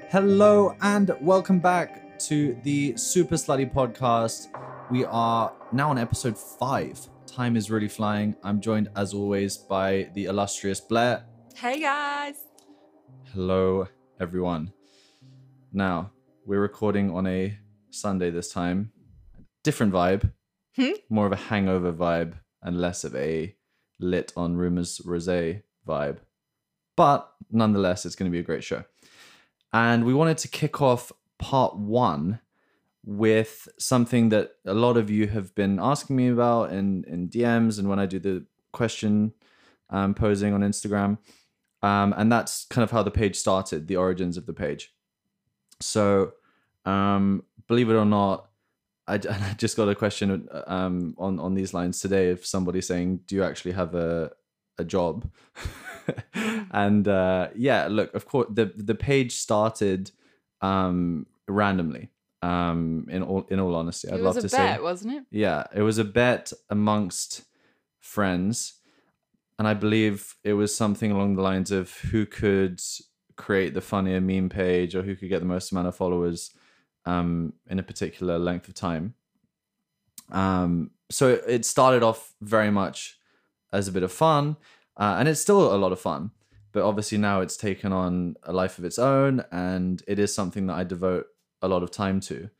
Hello and welcome back to the Super Slutty podcast. We are now on episode 5. Time is really flying. I'm joined as always by the illustrious Blair. Hey guys. Hello everyone. Now, we're recording on a Sunday this time. Different vibe. More of a hangover vibe and less of a lit on rumors rosé vibe. But nonetheless, it's going to be a great show. And we wanted to kick off part 1 with something that a lot of you have been asking me about in DMs and when I do the question posing on Instagram. And that's kind of how the page started, the origins of the page. So believe it or not, I just got a question on these lines today of somebody saying, do you actually have a job? And look, of course the page started randomly. In all honesty, I'd love to say it was a bet, wasn't it? Yeah, it was a bet amongst friends, and I believe it was something along the lines of who could create the funnier meme page or who could get the most amount of followers in a particular length of time. So it started off very much as a bit of fun. And it's still a lot of fun, but obviously now it's taken on a life of its own, and it is something that I devote a lot of time to.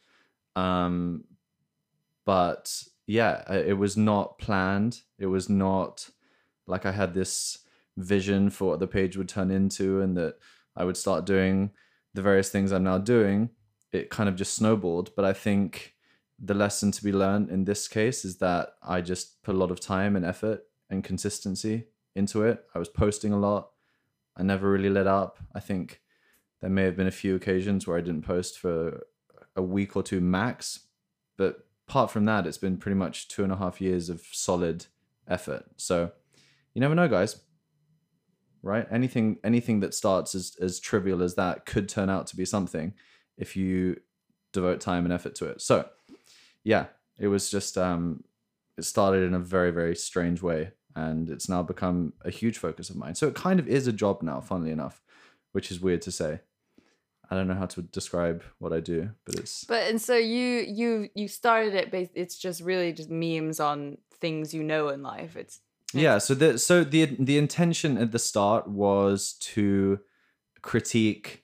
But yeah, it was not planned. It was not like I had this vision for what the page would turn into and that I would start doing the various things I'm now doing. It kind of just snowballed. But I think the lesson to be learned in this case is that I just put a lot of time and effort and consistency into it. I was posting a lot. I never really let up. I think there may have been a few occasions where I didn't post for a week or two max, but apart from that, it's been pretty much 2.5 years of solid effort. So you never know, guys, right? Anything that starts as trivial as that could turn out to be something if you devote time and effort to it. So yeah, it was just it started in a very, very strange way. And it's now become a huge focus of mine. So it kind of is a job now, funnily enough, which is weird to say. I don't know how to describe what I do, but it's... And so you started it, it's just really just memes on things you know in life. Yeah, so the intention at the start was to critique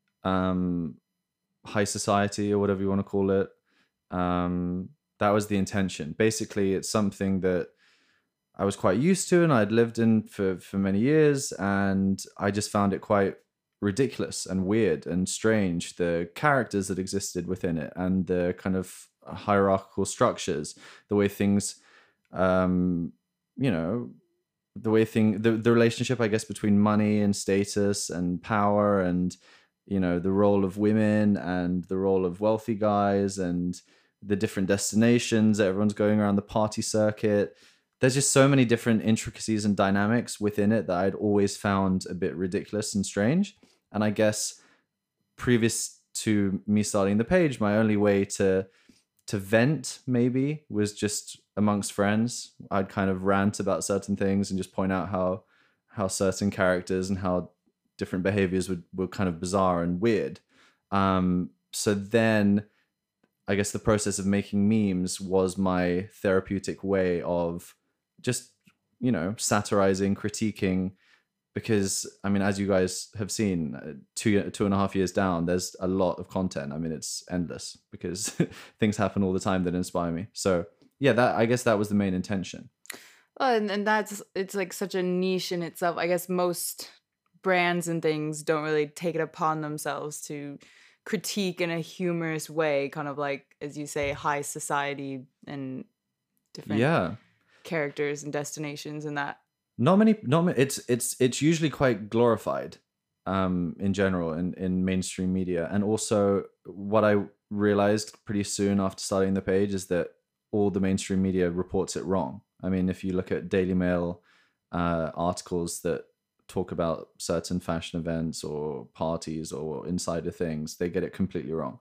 high society or whatever you want to call it. That was the intention. Basically, it's something that I was quite used to and I'd lived in for many years, and I just found it quite ridiculous and weird and strange, the characters that existed within it and the kind of hierarchical structures, the way things, the relationship, I guess, between money and status and power and, the role of women and the role of wealthy guys and the different destinations that everyone's going around the party circuit. There's just so many different intricacies and dynamics within it that I'd always found a bit ridiculous and strange. And I guess previous to me starting the page, my only way to vent maybe was just amongst friends. I'd kind of rant about certain things and just point out how certain characters and how different behaviors were kind of bizarre and weird. So then I guess the process of making memes was my therapeutic way of just, satirizing, critiquing, because, I mean, as you guys have seen, 2.5 years down, there's a lot of content. I mean, it's endless because things happen all the time that inspire me. So yeah, I guess that was the main intention. Well, and it's like such a niche in itself. I guess most brands and things don't really take it upon themselves to critique in a humorous way, kind of like, as you say, high society and different characters and destinations and that. Not many. It's usually quite glorified in general in mainstream media. And also what I realized pretty soon after starting the page is that all the mainstream media reports it wrong. I mean, if you look at Daily Mail articles that talk about certain fashion events or parties or insider things, they get it completely wrong.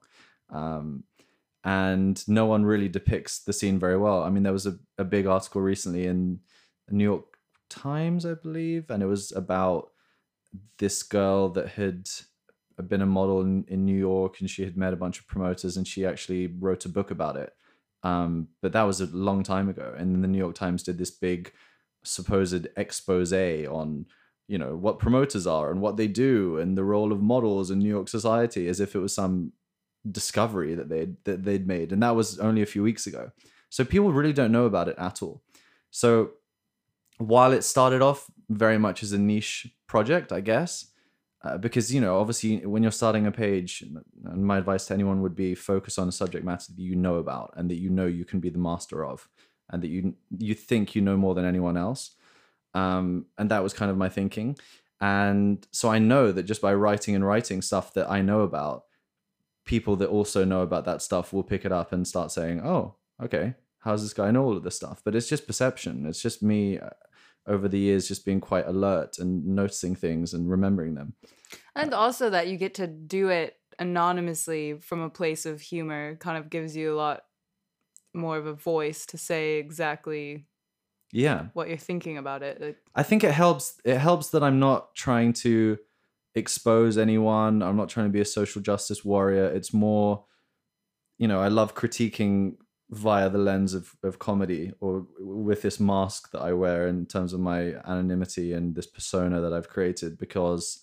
And no one really depicts the scene very well. I mean, there was a big article recently in New York Times, I believe, and it was about this girl that had been a model in New York, and she had met a bunch of promoters, and she actually wrote a book about it. But that was a long time ago. And then the New York Times did this big supposed expose on, you know, what promoters are and what they do and the role of models in New York society, as if it was some discovery that they'd made. And that was only a few weeks ago. So people really don't know about it at all. So while it started off very much as a niche project, I guess, because, you know, obviously when you're starting a page, and my advice to anyone would be focus on a subject matter that you know about and that you know you can be the master of, and that you think you know more than anyone else. And that was kind of my thinking. And so I know that just by writing stuff that I know about, people that also know about that stuff will pick it up and start saying, oh, okay, how's this guy know all of this stuff? But it's just perception. It's just me over the years just being quite alert and noticing things and remembering them. And also that you get to do it anonymously from a place of humor kind of gives you a lot more of a voice to say exactly what you're thinking about it. I think it helps that I'm not trying to expose anyone. I'm not trying to be a social justice warrior. It's more, you know, I love critiquing via the lens of comedy, or with this mask that I wear in terms of my anonymity and this persona that I've created, because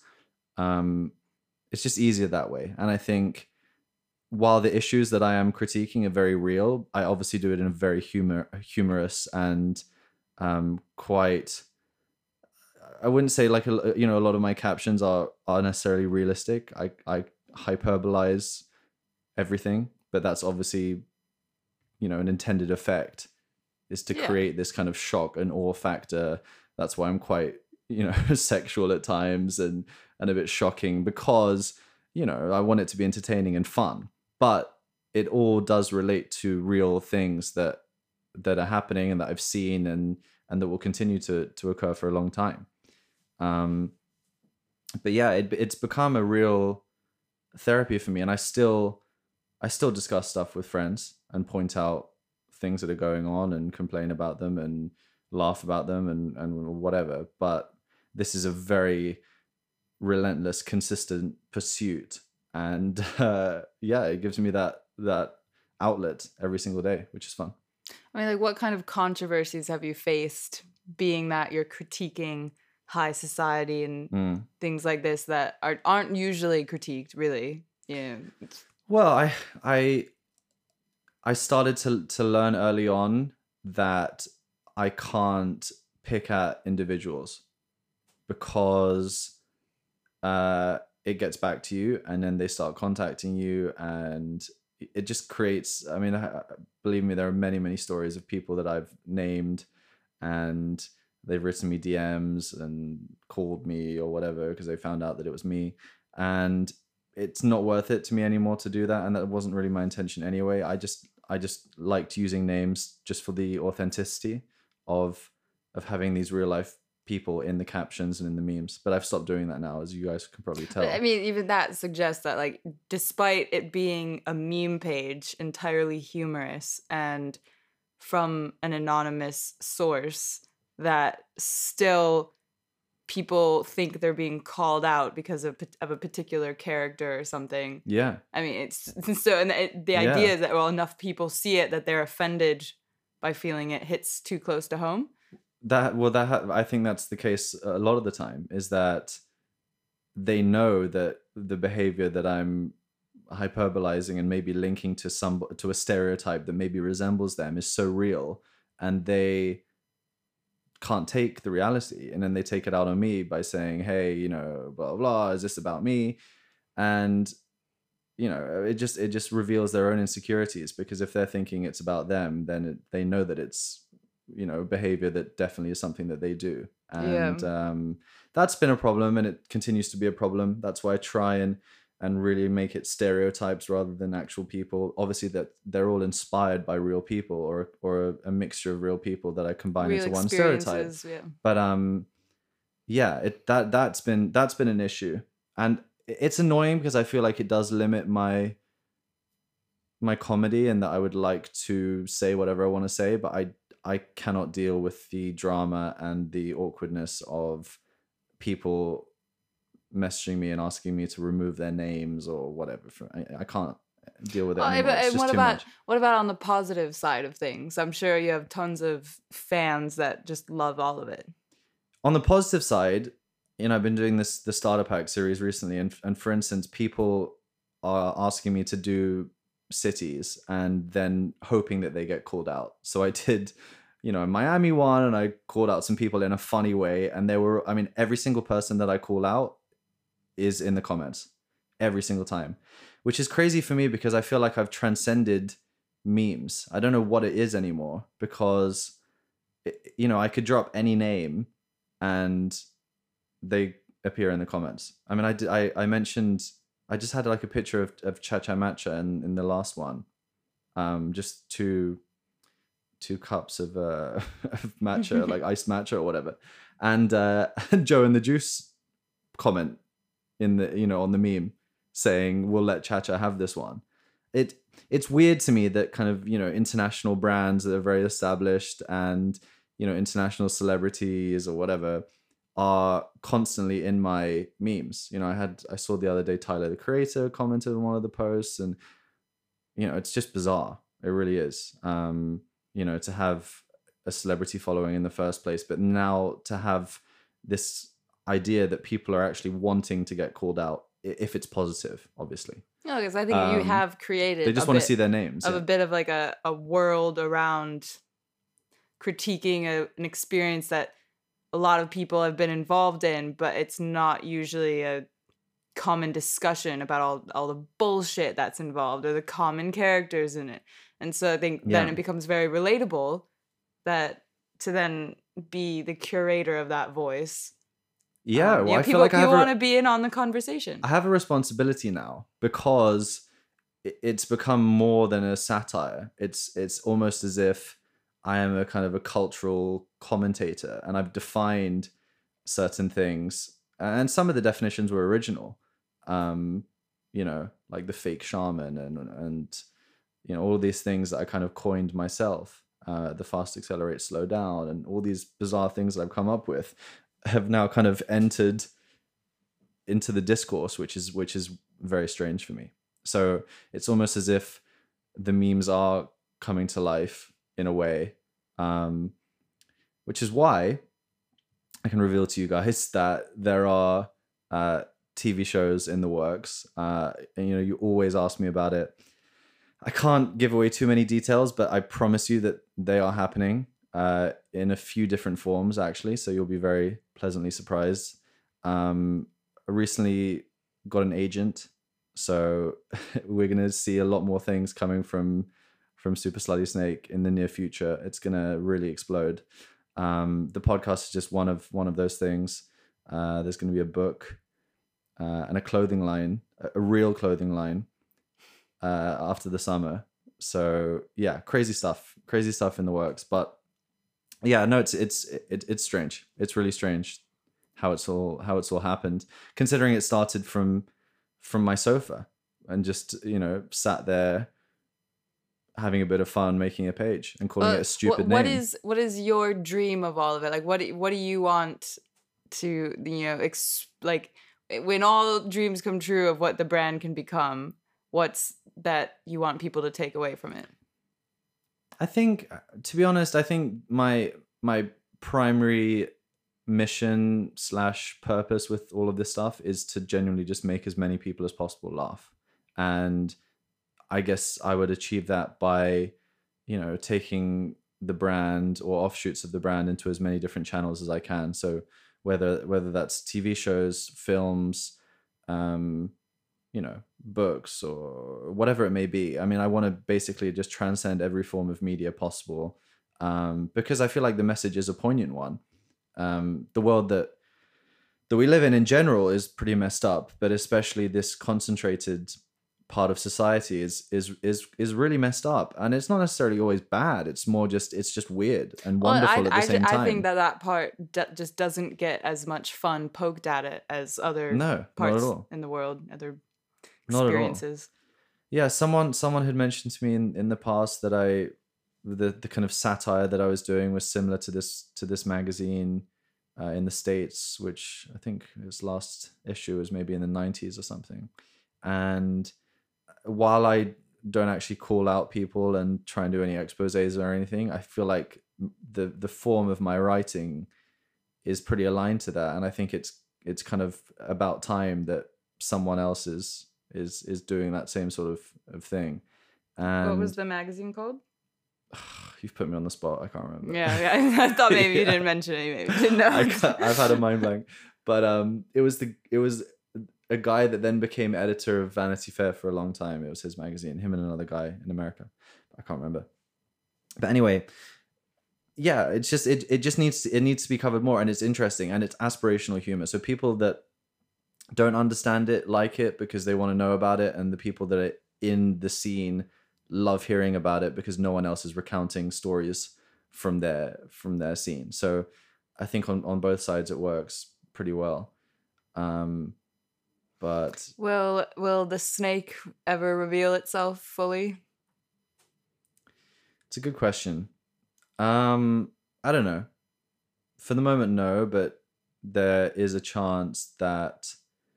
it's just easier that way. And I think while the issues that I am critiquing are very real, I obviously do it in a very humorous and quite, I wouldn't say like, you know, a lot of my captions are necessarily realistic. I hyperbolize everything, but that's obviously, you know, an intended effect, is to create this kind of shock and awe factor. That's why I'm quite, you know, sexual at times and a bit shocking, because, you know, I want it to be entertaining and fun, but it all does relate to real things that are happening and that I've seen and that will continue to occur for a long time. But yeah, it's become a real therapy for me, and I still discuss stuff with friends and point out things that are going on and complain about them and laugh about them and whatever. But this is a very relentless, consistent pursuit, and it gives me that outlet every single day, which is fun. I mean, like, what kind of controversies have you faced, being that you're critiquing high society and things like this that aren't usually critiqued, really? Yeah. Well, I started to learn early on that I can't pick at individuals, because it gets back to you, and then they start contacting you, and it just creates, I mean, believe me, there are many, many stories of people that I've named, and they've written me DMs and called me or whatever because they found out that it was me. And it's not worth it to me anymore to do that. And that wasn't really my intention anyway. I just liked using names just for the authenticity of having these real life people in the captions and in the memes. But I've stopped doing that now, as you guys can probably tell. I mean, even that suggests that, like, despite it being a meme page, entirely humorous and from an anonymous source, that still people think they're being called out because of a particular character or something. Yeah. I mean, it's so, and the idea is that, well, enough people see it that they're offended by feeling it hits too close to home. I think that's the case a lot of the time, is that they know that the behavior that I'm hyperbolizing and maybe linking to a stereotype that maybe resembles them is so real, and they can't take the reality, and then they take it out on me by saying, hey, you know, blah blah, blah, is this about me? And, you know, it just reveals their own insecurities, because if they're thinking it's about them, then they know that it's, you know, behavior that definitely is something that they do. And that's been a problem, and it continues to be a problem. That's why I try and really make it stereotypes rather than actual people. Obviously that they're all inspired by real people, or a mixture of real people that I combine real into one stereotype. Yeah. But that's been an issue, and it's annoying because I feel like it does limit my comedy, and that I would like to say whatever I want to say, but I cannot deal with the drama and the awkwardness of people messaging me and asking me to remove their names or whatever. I can't deal with it Well, anymore. It's and just what too about much. what about on the positive side of things? I'm sure you have tons of fans that just love all of it. On the positive side, I've been doing the starter pack series recently, and for instance, people are asking me to do cities and then hoping that they get called out. So I did, a Miami one, and I called out some people in a funny way, and every single person that I call out is in the comments every single time, which is crazy for me because I feel like I've transcended memes. I don't know what it is anymore because, I could drop any name and they appear in the comments. I mean, I mentioned, I just had like a picture of Cha Cha Matcha in the last one. Just two cups of of matcha, like iced matcha or whatever. And Joe and the Juice comment in the, on the meme saying, we'll let Cha Cha have this one. It's weird to me that kind of, international brands that are very established and, international celebrities or whatever are constantly in my memes. I saw the other day Tyler the Creator commented on one of the posts, and it's just bizarre. It really is. To have a celebrity following in the first place, but now to have this idea that people are actually wanting to get called out if it's positive, obviously. No, because I think you have created They just want to see their names. Of a bit of like a world around critiquing an experience that a lot of people have been involved in, but it's not usually a common discussion about all the bullshit that's involved or the common characters in it. And so I think then it becomes very relatable that to then be the curator of that voice. Yeah, well, I people, feel like people want to be in on the conversation. I have a responsibility now because it's become more than a satire. It's almost as if I am a kind of a cultural commentator, and I've defined certain things, and some of the definitions were original. Like the fake shaman and all of these things that I kind of coined myself. The fast accelerate, slow down, and all these bizarre things that I've come up with have now kind of entered into the discourse, which is very strange for me. So it's almost as if the memes are coming to life in a way, which is why I can reveal to you guys that there are TV shows in the works. And you always ask me about it. I can't give away too many details, but I promise you that they are happening in a few different forms, actually. So you'll be very pleasantly surprised. I recently got an agent, so we're going to see a lot more things coming from Super Slutty Snake in the near future. It's going to really explode. The podcast is just one of those things. There's going to be a book and a clothing line, a real clothing line, after the summer. So yeah, crazy stuff in the works. But yeah, no, it's strange. It's really strange how it's all happened, considering it started from my sofa and just sat there having a bit of fun making a page and calling it a stupid name. What is your dream of all of it? Like what do you want to like when all dreams come true of what the brand can become? What's that you want people to take away from it? I think, to be honest, my primary mission / purpose with all of this stuff is to genuinely just make as many people as possible laugh. And I guess I would achieve that by, taking the brand or offshoots of the brand into as many different channels as I can. So whether that's TV shows, films, books or whatever it may be. I mean, I want to basically just transcend every form of media possible, because I feel like the message is a poignant one. The world that we live in general is pretty messed up, but especially this concentrated part of society is really messed up, and it's not necessarily always bad. It's more just weird and wonderful at the same time. I think that part just doesn't get as much fun poked at it as other parts in the world, other experiences. Yeah, someone had mentioned to me in the past that the kind of satire that I was doing was similar to this magazine in the States, which I think his last issue was maybe in the 90s or something. And while I don't actually call out people and try and do any exposés or anything, I feel like the form of my writing is pretty aligned to that. And I think it's kind of about time that someone else is doing that same sort of thing. And what was the magazine called? You've put me on the spot. I can't remember. Yeah. I thought maybe you didn't mention it. Maybe you didn't know. I've had a mind blank. But it was a guy that then became editor of Vanity Fair for a long time. It was his magazine, him and another guy in America. I can't remember. But anyway, yeah, it's just it just needs to be covered more, and it's interesting, and it's aspirational humor. So people that don't understand it like it because they want to know about it, and the people that are in the scene love hearing about it because no one else is recounting stories from their scene. So I think on both sides it works pretty well. But will the snake ever reveal itself fully? It's a good question. I don't know. For the moment, no, but there is a chance that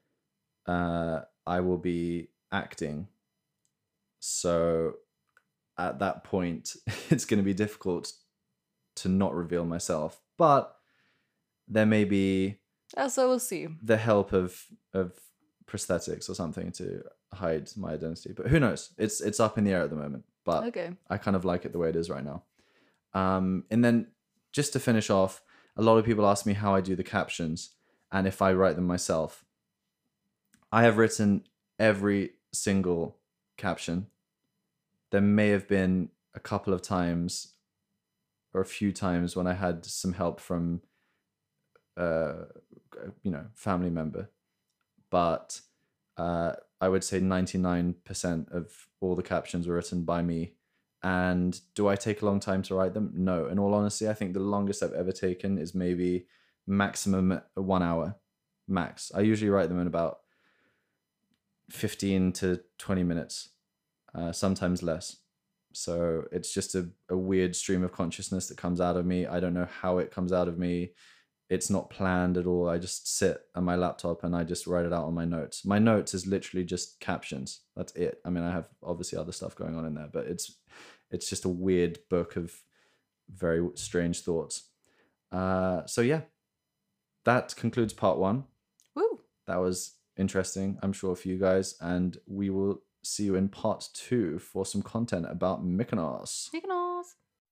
I will be acting. So at that point, it's going to be difficult to not reveal myself. But there may be So we'll see. the help of prosthetics or something to hide my identity. But who knows? It's up in the air at the moment. But Okay. I kind of like it the way it is right now. And then just to finish off, a lot of people ask me how I do the captions and if I write them myself. I have written every single caption. There may have been a couple of times or a few times when I had some help from, family member. But I would say 99% of all the captions were written by me. And do I take a long time to write them? No. In all honesty, I think the longest I've ever taken is maybe maximum 1 hour, max. I usually write them in about 15 to 20 minutes, sometimes less. So it's just a weird stream of consciousness that comes out of me. I don't know how it comes out of me. It's not planned at all. I just sit on my laptop and I just write it out on my notes. My notes is literally just captions. That's it. I mean, I have obviously other stuff going on in there, but it's just a weird book of very strange thoughts. So yeah, that concludes part 1. Woo! That was interesting, I'm sure, for you guys. And we will see you in part 2 for some content about Mykonos. Mykonos.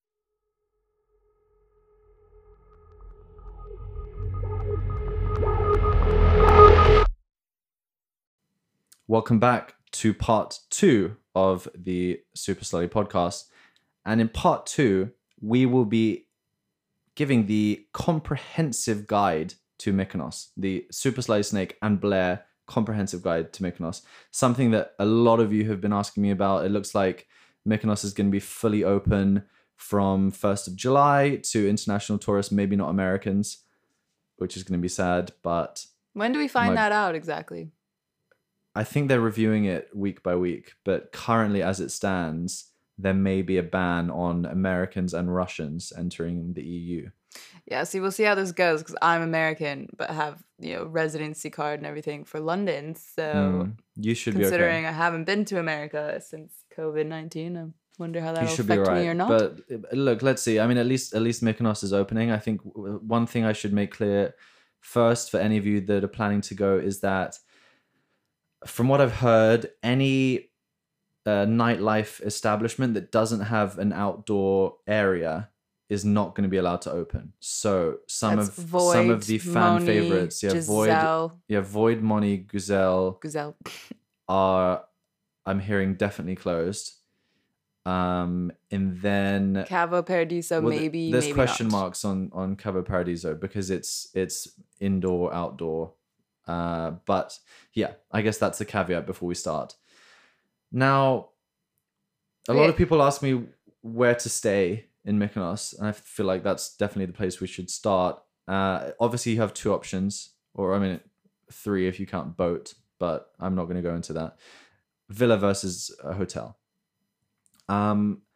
Welcome back to part 2 of the Super Slutty podcast. And in part 2, we will be giving the comprehensive guide to Mykonos, the Super Slutty Snake and Blair comprehensive guide to Mykonos. Something that a lot of you have been asking me about. It looks like Mykonos is going to be fully open from 1st of July to international tourists, maybe not Americans, which is going to be sad. But when do we find that out exactly? I think they're reviewing it week by week, but currently as it stands, there may be a ban on Americans and Russians entering the EU. Yeah, see, we'll see how this goes because I'm American, but have residency card and everything for London. So you should be okay. Considering I haven't been to America since COVID-19, I wonder how that'll affect me or not. But look, let's see. I mean, at least Mykonos is opening. I think one thing I should make clear first for any of you that are planning to go is that, from what I've heard, any nightlife establishment that doesn't have an outdoor area is not going to be allowed to open. So some of the fan favorites, Void, Moni, Güzel are, I'm hearing, definitely closed. And then Cavo Paradiso, maybe. There's maybe question not. marks on Cavo Paradiso because it's indoor, outdoor. But yeah, I guess that's the caveat before we start. Now, a lot of people ask me where to stay in Mykonos, and I feel like that's definitely the place we should start. Obviously, you have 2 options, or I mean 3 if you count boat, but I'm not going to go into that. Villa versus a hotel.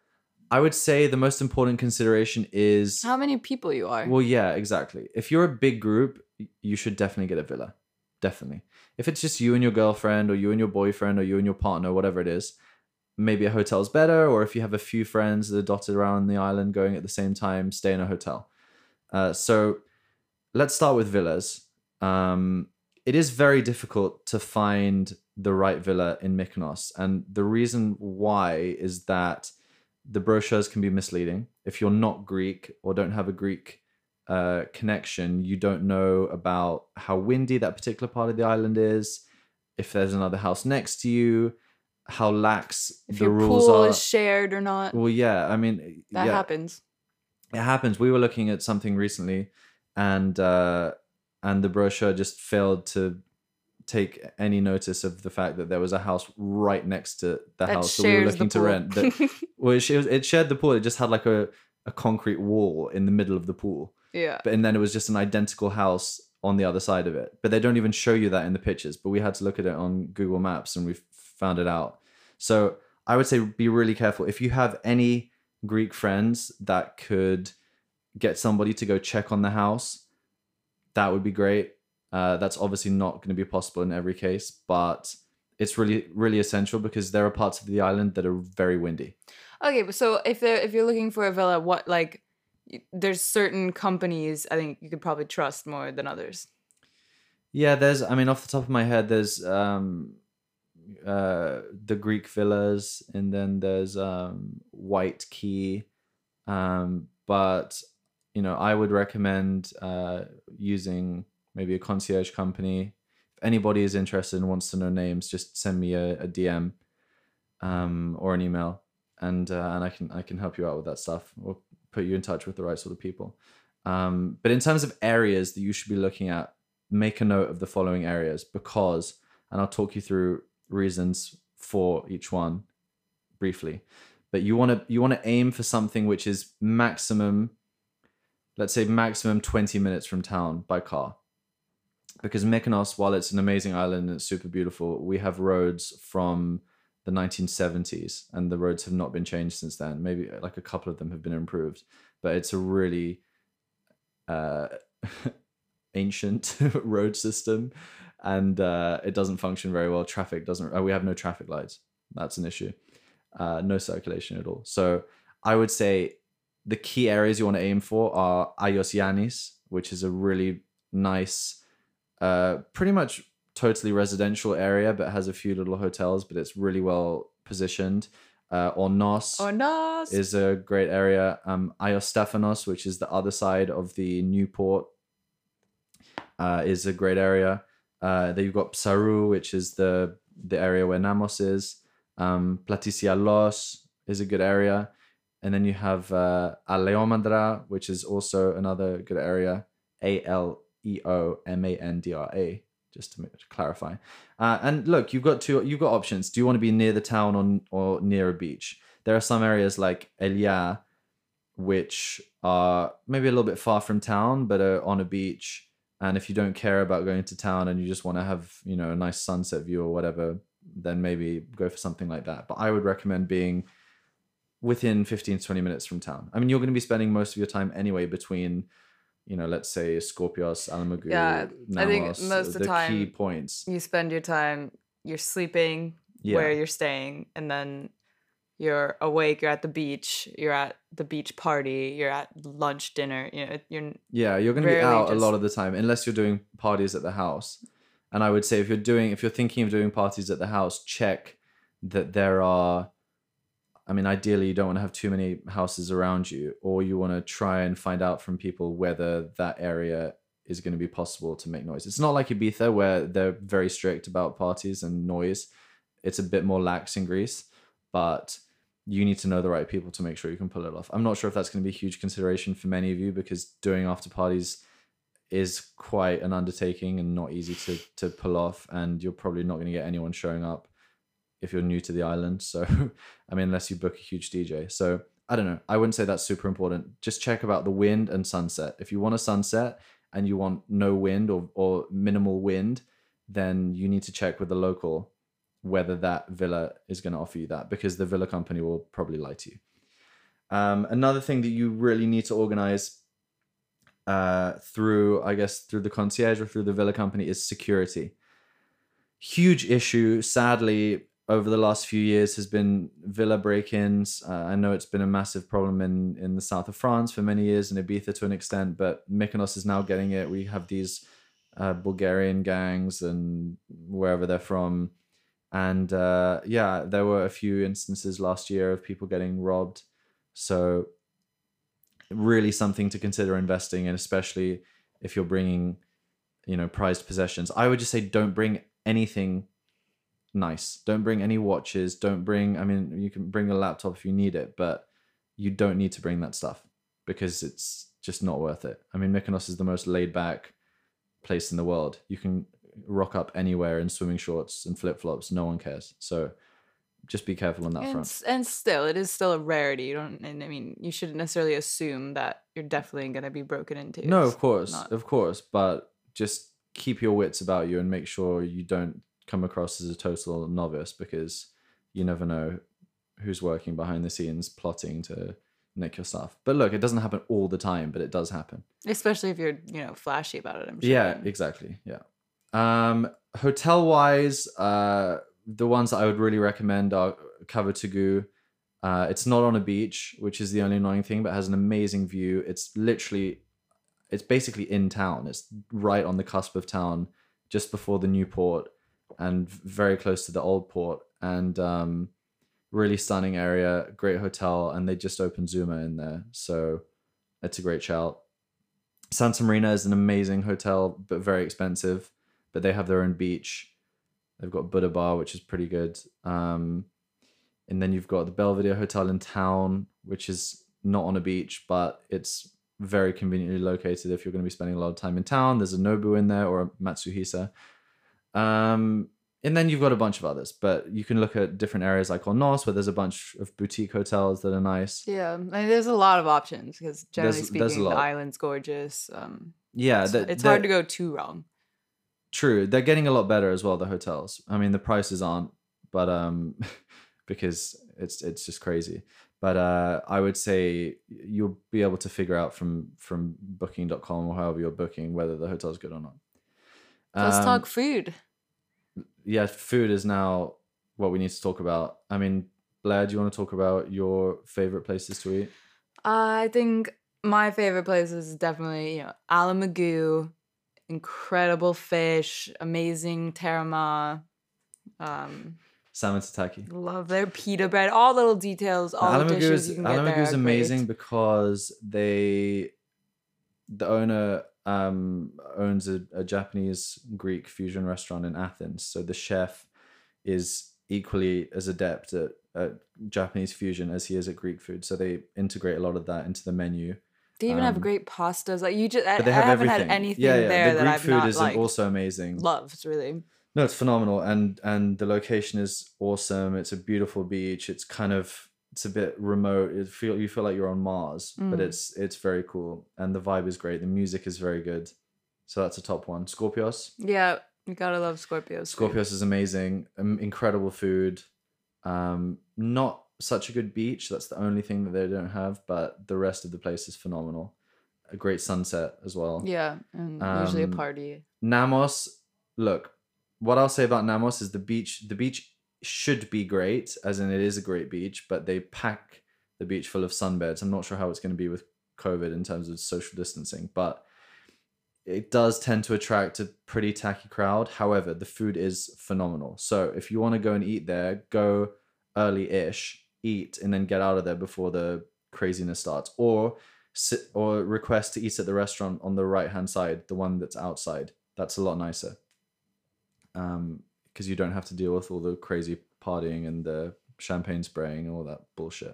I would say the most important consideration is, How many people you are. well, yeah, exactly. If you're a big group, you should definitely get a villa. Definitely. If it's just you and your girlfriend, or you and your boyfriend, or you and your partner, whatever it is, maybe a hotel's better. Or if you have a few friends that are dotted around the island going at the same time, stay in a hotel. So let's start with villas. It is very difficult to find the right villa in Mykonos. And the reason why is that the brochures can be misleading. If you're not Greek or don't have a Greek connection, you don't know about how windy that particular part of the island is, if there's another house next to you, how lax If the your rules pool are. is shared or not. Well, yeah, I mean, That yeah, happens. it happens. We were looking at something recently, and the brochure just failed to take any notice of the fact that there was a house right next to the That house that we were shares the looking to pool. rent. That, well, it shared the pool. It just had like a concrete wall in the middle of the pool. Yeah. And then it was just an identical house on the other side of it. But they don't even show you that in the pictures. But we had to look at it on Google Maps, and we found it out. So I would say be really careful. If you have any Greek friends that could get somebody to go check on the house, that would be great. That's obviously not going to be possible in every case, but it's really, really essential because there are parts of the island that are very windy. Okay, but so if you're looking for a villa, what there's certain companies I think you could probably trust more than others. Yeah, I mean, off the top of my head, there's the Greek villas, and then there's White Key. But, I would recommend using maybe a concierge company. If anybody is interested and wants to know names, just send me a DM or an email, and I can help you out with that stuff, or put you in touch with the right sort of people. But in terms of areas that you should be looking at, make a note of the following areas, because, and I'll talk you through reasons for each one briefly. But you want to aim for something which is maximum 20 minutes from town by car. Because Mykonos, while it's an amazing island and it's super beautiful, we have roads from the 1970s, and the roads have not been changed since then. Maybe like a couple of them have been improved, but it's a really ancient road system, and it doesn't function very well. Traffic doesn't. We have no traffic lights. That's an issue. No circulation at all. So I would say the key areas you want to aim for are Ayos Yannis, which is a really nice, pretty much totally residential area, but has a few little hotels, but it's really well positioned. Ornos is a great area. Ayos Stefanos, which is the other side of the new port, is a great area. Then you've got Psaru, which is the area where Namos is. Platisialos is a good area. And then you have Aleomandra, which is also another good area. Aleomandra, just to clarify. And look, you've got options. Do you want to be near the town or near a beach? There are some areas like Elia, which are maybe a little bit far from town, but are on a beach. And if you don't care about going to town and you just want to have, a nice sunset view or whatever, then maybe go for something like that. But I would recommend being within 15 to 20 minutes from town. I mean, you're going to be spending most of your time anyway between, let's say Skorpios, Alamagu, Namos, I think most of the time key points. You spend your time, you're sleeping where you're staying, and then you're awake, you're at the beach, you're at the beach party, you're at lunch, dinner, you're going to be out a lot of the time, unless you're doing parties at the house. And I would say if you're thinking of doing parties at the house, check that there are, I mean, ideally you don't want to have too many houses around you, or you want to try and find out from people whether that area is going to be possible to make noise. It's not like Ibiza where they're very strict about parties and noise. It's a bit more lax in Greece, but you need to know the right people to make sure you can pull it off. I'm not sure if that's going to be a huge consideration for many of you, because doing after parties is quite an undertaking and not easy to pull off, and you're probably not going to get anyone showing up if you're new to the island. So, I mean, unless you book a huge DJ. So, I don't know. I wouldn't say that's super important. Just check about the wind and sunset. If you want a sunset and you want no wind or minimal wind, then you need to check with the local whether that villa is going to offer you that, because the villa company will probably lie to you. Another thing that you really need to organize through the concierge or through the villa company is security. Huge issue, sadly, over the last few years has been villa break-ins. I know it's been a massive problem in the south of France for many years, and Ibiza to an extent, but Mykonos is now getting it. We have these Bulgarian gangs and wherever they're from. And yeah, there were a few instances last year of people getting robbed. So really something to consider investing in, especially if you're bringing, prized possessions. I would just say don't bring anything nice. Don't bring any watches. Don't bring, I mean, you can bring a laptop if you need it, but you don't need to bring that stuff because it's just not worth it. I mean, Mykonos is the most laid back place in the world. You can rock up anywhere in swimming shorts and flip-flops. No one cares. So just be careful on that front. And still, it is still a rarity. You shouldn't necessarily assume that you're definitely going to be broken into. No, of course. But just keep your wits about you and make sure you don't come across as a total novice, because you never know who's working behind the scenes plotting to nick your stuff. But look, it doesn't happen all the time, but it does happen. Especially if you're, flashy about it, I'm sure. Yeah, exactly. Yeah. Hotel-wise, the ones that I would really recommend are Cava Târgu. It's not on a beach, which is the only annoying thing, but has an amazing view. It's basically in town. It's right on the cusp of town, just before the new port and very close to the old port. And really stunning area, great hotel, and they just opened Zuma in there. So it's a great shout. Santa Marina is an amazing hotel, but very expensive. But they have their own beach. They've got Buddha Bar, which is pretty good. And then you've got the Belvedere Hotel in town, which is not on a beach, but it's very conveniently located if you're going to be spending a lot of time in town. There's a Nobu in there, or a Matsuhisa. And then you've got a bunch of others, but you can look at different areas like Nos, where there's a bunch of boutique hotels that are nice. Yeah, there's a lot of options because generally speaking, the island's gorgeous. Yeah, it's hard to go too wrong. True, they're getting a lot better as well. The hotels. I mean, the prices aren't, but because it's just crazy. But I would say you'll be able to figure out from Booking.com or however you're booking whether the hotel's good or not. Let's talk food. Yeah, food is now what we need to talk about. I mean, Blair, do you want to talk about your favorite places to eat? I think my favorite place is definitely, Alamagu. Incredible fish, amazing terama. Salmon tataki. Love their pita bread. All little details, all the dishes you can get there. Alamagu is amazing because the owner owns a Japanese Greek fusion restaurant in Athens. So the chef is equally as adept at Japanese fusion as he is at Greek food. So they integrate a lot of that into the menu. They even have great pastas. Like but they have I haven't everything. had anything there that I've not the Greek food is also amazing. Loved, really. No, it's phenomenal, and the location is awesome. It's a beautiful beach. It's a bit remote. You feel like you're on Mars, but it's very cool, and the vibe is great. The music is very good, so that's a top one. Scorpios. Yeah, you gotta love Scorpios. Scorpios is amazing. Incredible food. Not such a good beach. That's the only thing that they don't have, but the rest of the place is phenomenal. A great sunset as well. Yeah, and usually a party. Namos, look, what I'll say about Namos is the beach should be great, as in it is a great beach, but they pack the beach full of sunbeds. I'm not sure how it's going to be with COVID in terms of social distancing, but it does tend to attract a pretty tacky crowd. However, the food is phenomenal. So if you want to go and eat there, go early-ish, eat, and then get out of there before the craziness starts. Or request to eat at the restaurant on the right-hand side, the one that's outside. That's a lot nicer. Because you don't have to deal with all the crazy partying and the champagne spraying and all that bullshit.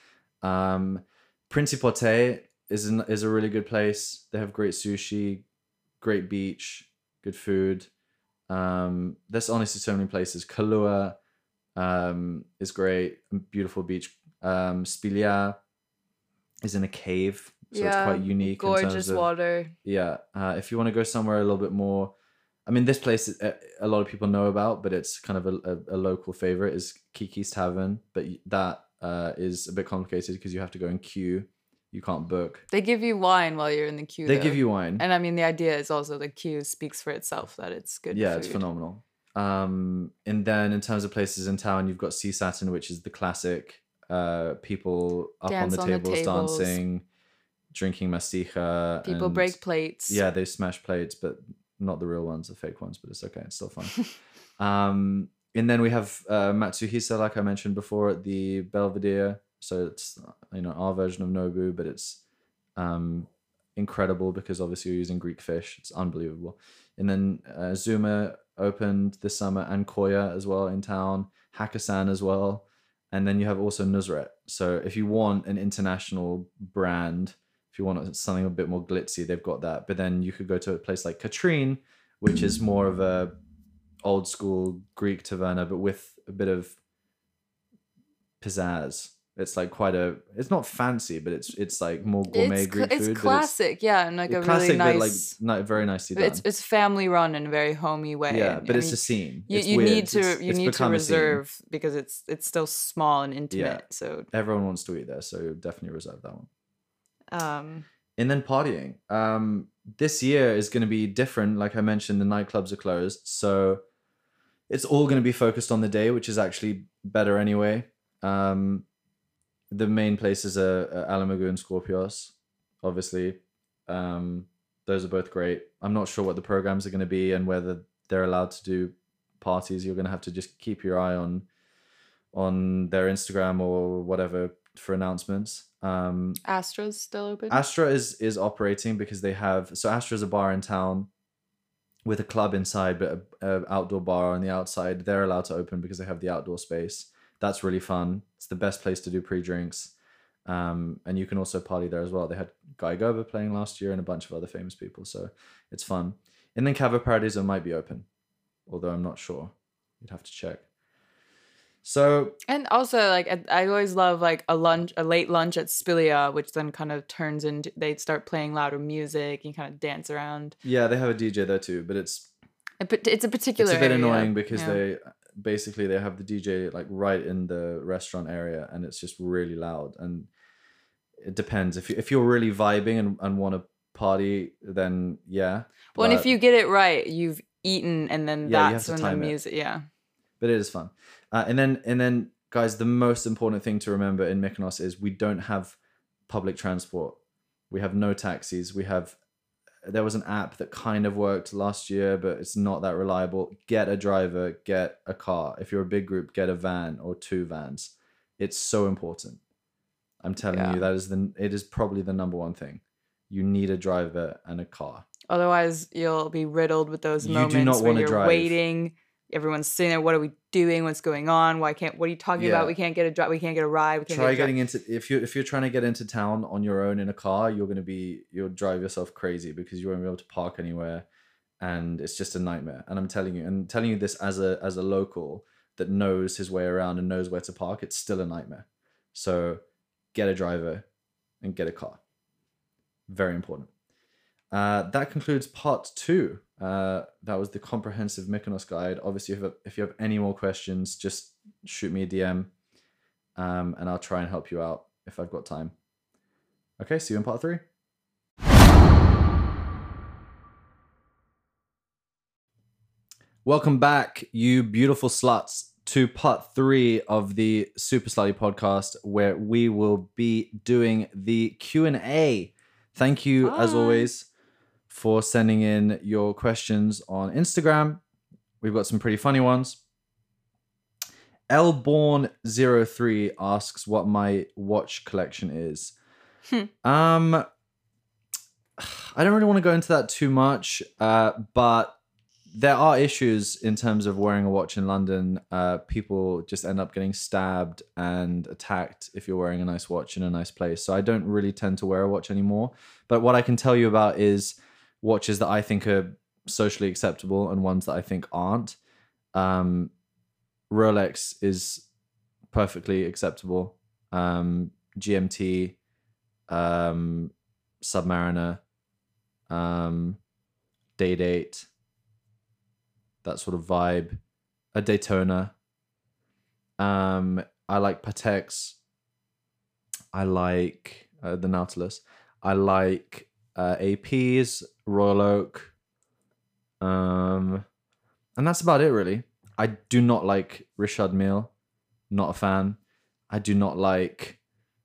Principote is a really good place. They have great sushi, great beach, good food. There's honestly so many places. Kahlua is great, beautiful beach. Spilia is in a cave, so it's quite unique. Gorgeous in terms of, water. Yeah, if you want to go somewhere a little bit more, I mean, this place a lot of people know about, but it's kind of a local favorite is Kiki's Tavern. But that is a bit complicated because you have to go in queue. You can't book. They give you wine while you're in the queue. They give you wine. And I mean, the idea is also the queue speaks for itself, that it's good Yeah, food. it's phenomenal. And then in terms of places in town, you've got Sea Satin, which is the classic. People up Dance on the tables tables. dancing, drinking masticha. People and break plates. Yeah, they smash plates, but not the real ones, the fake ones, but it's okay. It's still fun. And then we have Matsuhisa, like I mentioned before, at the Belvedere. So it's, our version of Nobu, but it's incredible because obviously you're using Greek fish. It's unbelievable. And then Zuma opened this summer, and Koya as well in town, Hakkasan as well. And then you have also Nusret. So if you want an international brand, if you want something a bit more glitzy, they've got that. But then you could go to a place like Katrine, which is more of a old school Greek taverna, but with a bit of pizzazz. It's like it's not fancy, but it's like more gourmet Greek food. It's classic, yeah, and like a classic, really nice, but like very nicely done. It's family run in a very homey way. Yeah, but it's a scene. You need to reserve because it's still small and intimate. Yeah, so everyone wants to eat there, so definitely reserve that one. And then partying. This year is going to be different. Like I mentioned, the nightclubs are closed, so it's all going to be focused on the day, which is actually better anyway. The main places are Alamagu and Scorpios, obviously. Those are both great. I'm not sure what the programs are going to be and whether they're allowed to do parties. You're going to have to just keep your eye on their Instagram or whatever for announcements. Astra's still open? Astra is operating because they have... So Astra's a bar in town with a club inside, but an outdoor bar on the outside. They're allowed to open because they have the outdoor space. That's really fun. It's the best place to do pre-drinks. And you can also party there as well. They had Guy Gerber playing last year and a bunch of other famous people. So it's fun. And then Cava Paradiso might be open, although I'm not sure. You'd have to check. So... And also, like, I always love, like, a late lunch at Spilia, which then kind of turns into... They start playing louder music and kind of dance around. Yeah, they have a DJ there too, but it's a particular It's a bit annoying because they have the DJ like right in the restaurant area, and it's just really loud. And it depends. If you're really vibing and want to party, then yeah. Well, and if you get it right, you've eaten, and then that's when the music. Yeah. But it is fun. And then guys, the most important thing to remember in Mykonos is we don't have public transport. We have no taxis. There was an app that kind of worked last year, but it's not that reliable. Get a driver, get a car. If you're a big group, get a van or 2 vans. It's so important. I'm telling you, it is probably the number one thing. You need a driver and a car. Otherwise, you'll be riddled with those moments where you're waiting. Everyone's sitting there. What are we doing? What's going on? What are you talking about? We can't get a drive. We can't get a ride. Try getting into if you're trying to get into town on your own in a car, you'll drive yourself crazy because you won't be able to park anywhere, and it's just a nightmare. And I'm telling you this as a local that knows his way around and knows where to park. It's still a nightmare. So get a driver and get a car. Very important. That concludes part 2. That was the comprehensive Mykonos guide. Obviously, if you have any more questions, just shoot me a DM, and I'll try and help you out if I've got time. Okay, see you in part 3. Welcome back, you beautiful sluts, to part 3 of the Super Slutty podcast, where we will be doing the Q&A. Thank you, as always, for sending in your questions on Instagram. We've got some pretty funny ones. Lborn03 asks what my watch collection is. I don't really want to go into that too much, but there are issues in terms of wearing a watch in London. People just end up getting stabbed and attacked if you're wearing a nice watch in a nice place. So I don't really tend to wear a watch anymore. But what I can tell you about is watches that I think are socially acceptable and ones that I think aren't. Rolex is perfectly acceptable. GMT, Submariner, Day-Date, that sort of vibe. A Daytona. I like Pateks. I like the Nautilus. I like APs, Royal Oak, and that's about it really. I do not like Richard Mille, not a fan. I do not like,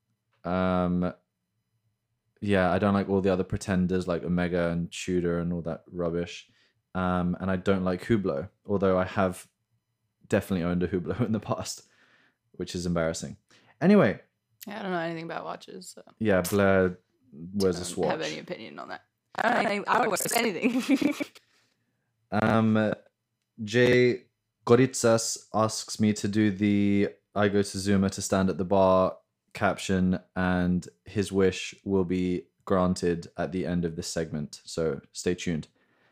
I don't like all the other pretenders like Omega and Tudor and all that rubbish. And I don't like Hublot, although I have definitely owned a Hublot in the past, which is embarrassing. Anyway. Yeah, I don't know anything about watches. So. Yeah, Blair wears a Swatch. I don't have any opinion on that. I don't wear anything. Jay Goritsas asks me to do the I go to Zuma to stand at the bar caption, and his wish will be granted at the end of this segment. So stay tuned.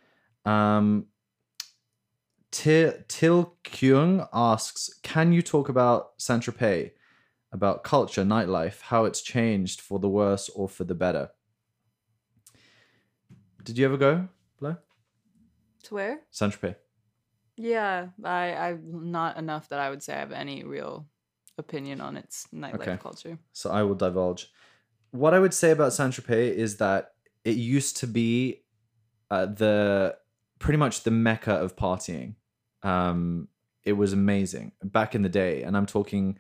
Til Kyung asks, can you talk about Saint-Tropez, about culture, nightlife, how it's changed for the worse or for the better? Did you ever go, Blair? To where? Saint-Tropez. Yeah, I'm not enough that I would say I have any real opinion on its nightlife culture. So I will divulge. What I would say about Saint-Tropez is that it used to be pretty much the mecca of partying. It was amazing back in the day, and I'm talking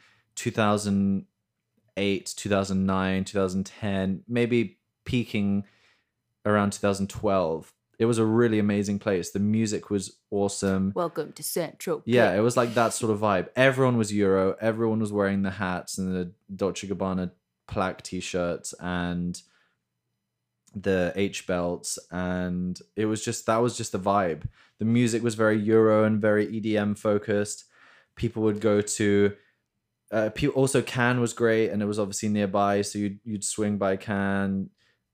2008, 2009, 2010, maybe peaking around 2012. It was a really amazing place. The music was awesome. Welcome to Saint-Tropez. Yeah, it was like that sort of vibe. Everyone was Euro. Everyone was wearing the hats and the Dolce & Gabbana plaque t-shirts and the H belts, and it was just, that was just the vibe. The music was very Euro and very EDM focused. People would go to also Cannes was great, and it was obviously nearby, so you'd swing by Cannes.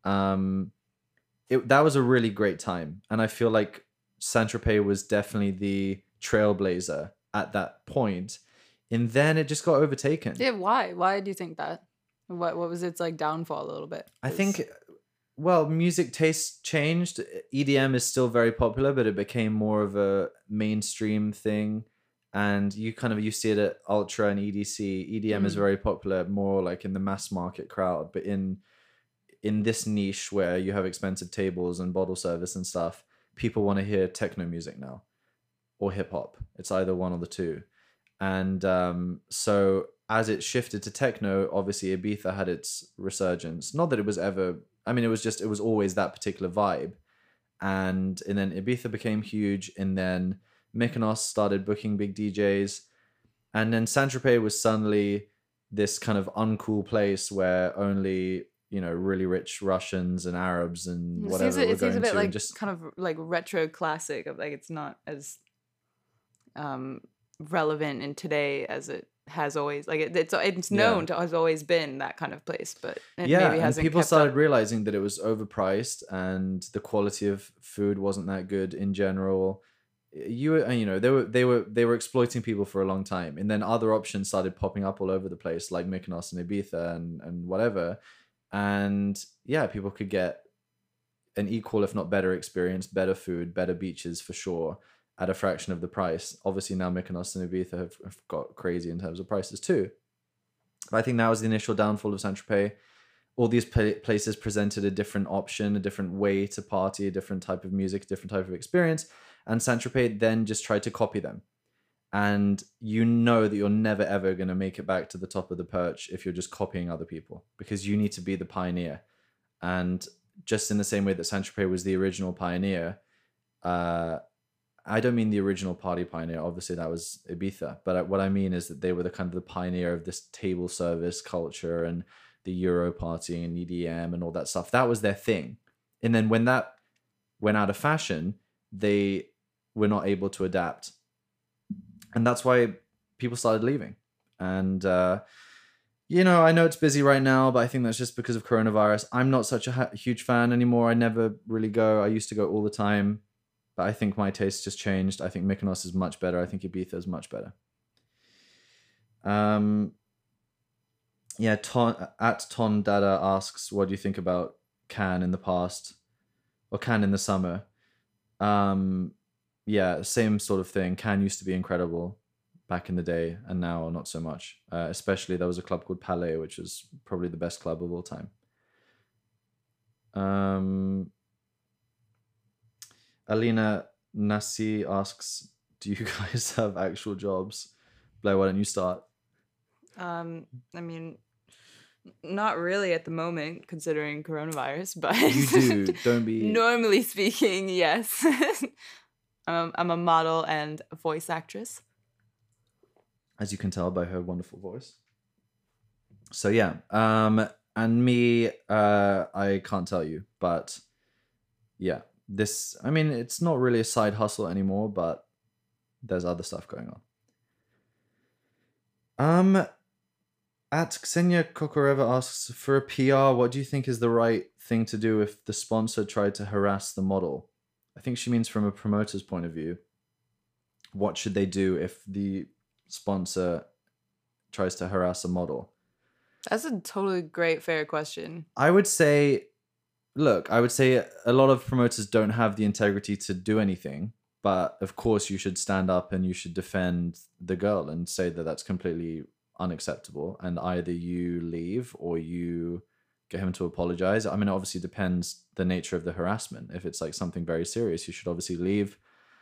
That was a really great time, and I feel like Saint-Tropez was definitely the trailblazer at that point, and then it just got overtaken. Yeah, why do you think that? What was its like downfall a little bit? I think, well, music tastes changed. EDM is still very popular, but it became more of a mainstream thing, and you see it at Ultra and EDC. EDM is very popular, more like in the mass market crowd, but in this niche where you have expensive tables and bottle service and stuff, people want to hear techno music now or hip hop. It's either one or the two. And so as it shifted to techno, obviously Ibiza had its resurgence. Not that it was ever, I mean, it was always that particular vibe. And then Ibiza became huge, and then Mykonos started booking big DJs. And then Saint-Tropez was suddenly this kind of uncool place where only, really rich Russians and Arabs and whatever were going to. It seems a bit like just kind of like retro classic, of like it's not as relevant in today as it has always. Like it's known to has always been that kind of place, but it maybe hasn't. And people kept started up. realizing that it was overpriced and the quality of food wasn't that good in general. They were exploiting people for a long time, and then other options started popping up all over the place, like Mykonos and Ibiza and whatever. And yeah, people could get an equal, if not better experience, better food, better beaches for sure, at a fraction of the price. Obviously now Mykonos and Ibiza have got crazy in terms of prices too. But I think that was the initial downfall of Saint-Tropez. All these places presented a different option, a different way to party, a different type of music, a different type of experience. And Saint-Tropez then just tried to copy them. And you know that you're never, ever going to make it back to the top of the perch if you're just copying other people, because you need to be the pioneer. And just in the same way that Saint-Tropez was the original pioneer, I don't mean the original party pioneer. Obviously, that was Ibiza. But what I mean is that they were the kind of the pioneer of this table service culture and the Euro partying and EDM and all that stuff. That was their thing. And then when that went out of fashion, they were not able to adapt. And that's why people started leaving. And, I know it's busy right now, but I think that's just because of coronavirus. I'm not such a huge fan anymore. I never really go. I used to go all the time. But I think my taste just changed. I think Mykonos is much better. I think Ibiza is much better. Ton Dada asks, what do you think about Cannes in the past? Or Cannes in the summer? Same sort of thing. Cannes used to be incredible. back in the day, and now not so much. Especially there was a club called Palais, which was probably the best club of all time. Alina Nasi asks, do you guys have actual jobs? Blair, why don't you start? I mean, not really at the moment, considering coronavirus, but You do. Don't be. Normally speaking, yes. I'm a model and a voice actress. As you can tell by her wonderful voice. So yeah, and me, I can't tell you, but yeah, this, I mean, it's not really a side hustle anymore, but there's other stuff going on. At Ksenia Kokoreva asks, for a PR, what do you think is the right thing to do if the sponsor tried to harass the model? I think she means from a promoter's point of view. What should they do if the sponsor tries to harass a model? That's a totally great, fair question. I would say a lot of promoters don't have the integrity to do anything, but of course you should stand up and you should defend the girl and say that that's completely unacceptable, and either you leave or you get him to apologize. I mean, it obviously depends the nature of the harassment. If it's like something very serious, you should obviously leave.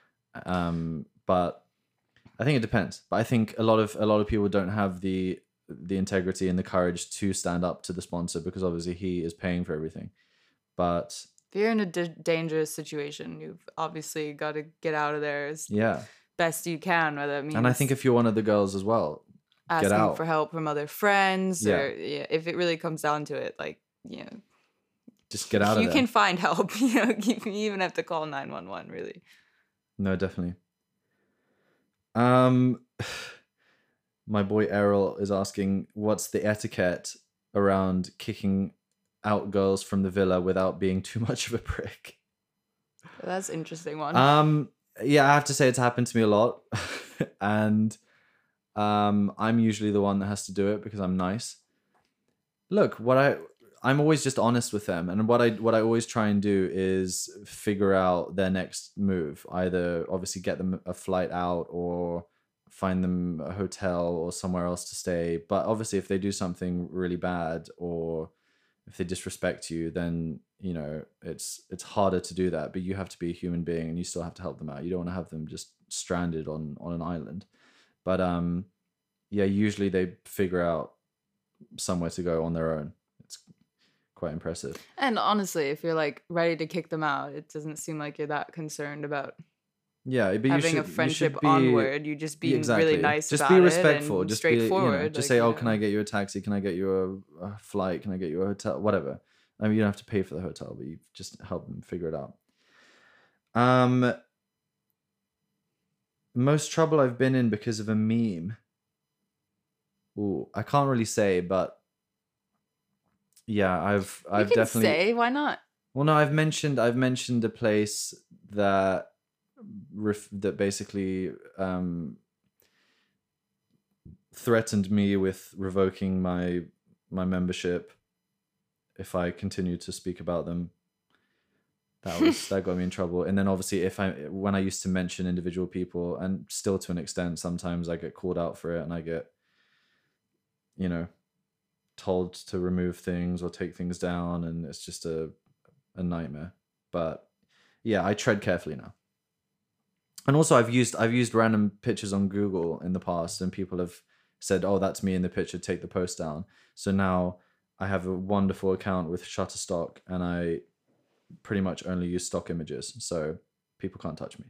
But I think it depends. But I think a lot of people don't have the integrity and the courage to stand up to the sponsor, because obviously he is paying for everything. But if you're in a dangerous situation, you've obviously got to get out of there as best you can, whether it means. And I think if you're one of the girls as well, asking get out for help from other friends, or if it really comes down to it, like, just get out of there. You can find help. You even have to call 911. Really. No, definitely. My boy Errol is asking, what's the etiquette around kicking out girls from the villa without being too much of a prick? That's an interesting one. Yeah, I have to say it's happened to me a lot. And I'm usually the one that has to do it because I'm nice. Look, I'm always just honest with them, and what I always try and do is figure out their next move. Either obviously get them a flight out, or find them a hotel or somewhere else to stay. But obviously, if they do something really bad, or if they disrespect you, then it's harder to do that. But you have to be a human being, and you still have to help them out. You don't want to have them just stranded on an island. But yeah, usually they figure out somewhere to go on their own. It's quite impressive. And honestly, if you're like ready to kick them out, it doesn't seem like you're that concerned about having a friendship onward. You just be really nice just about be respectful, it, and just straightforward. Just say, oh, can I get you a taxi? Can I get you a flight? Can I get you a hotel? Whatever. I mean, you don't have to pay for the hotel, but you just help them figure it out. Most trouble I've been in because of a meme. Ooh, I can't really say, but yeah, I've definitely say, why not? Well, no, I've mentioned a place that basically threatened me with revoking my membership if I continue to speak about them. That got me in trouble. And then obviously when I used to mention individual people, and still to an extent, sometimes I get called out for it, and I get, told to remove things or take things down, and it's just a nightmare. But yeah, I tread carefully now. And also I've used random pictures on Google in the past, and people have said, oh, that's me in the picture, take the post down. So now I have a wonderful account with Shutterstock, and I pretty much only use stock images, so people can't touch me.